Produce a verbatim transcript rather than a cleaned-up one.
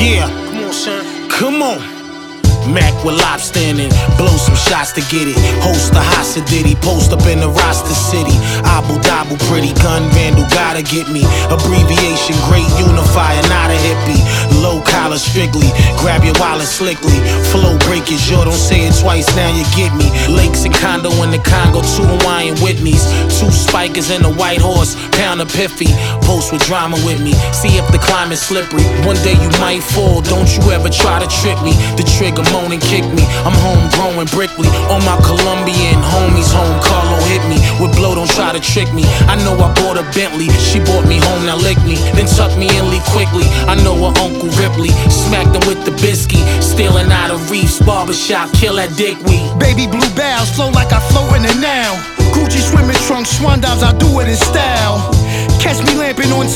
Yeah, come on, son. Come on. Mac with lobster in it, blow some shots to get it. Host the Hasidity, post up in the roster city. Abu Dhabi, pretty gun vandal, gotta get me. Abbreviation, great unifier, not a hippie. Low collar strictly, grab your wallet slickly. Flow breakage, yo, don't say it twice, now you get me. Lakes and condo in the Congo, two Hawaiian Whitneys. Two spikers and a white horse, pound of piffy. Post with drama with me, see if the climate's slippery. One day you might fall, don't you ever try to trick me. The trigger and kick me, I'm homegrown and Brickley. All my Colombian homies home, Carlo hit me with blow, don't try to trick me. I know I bought a Bentley, she bought me home, now lick me. Then tuck me in, leave quickly. I know her Uncle Ripley, smacked him with the biscuit. Stealing out of Reef's barbershop, kill that dickweed. Baby blue bows, flow like I float in it now. Gucci swimming trunks, swan dives, I do it in style. Catch me lamping on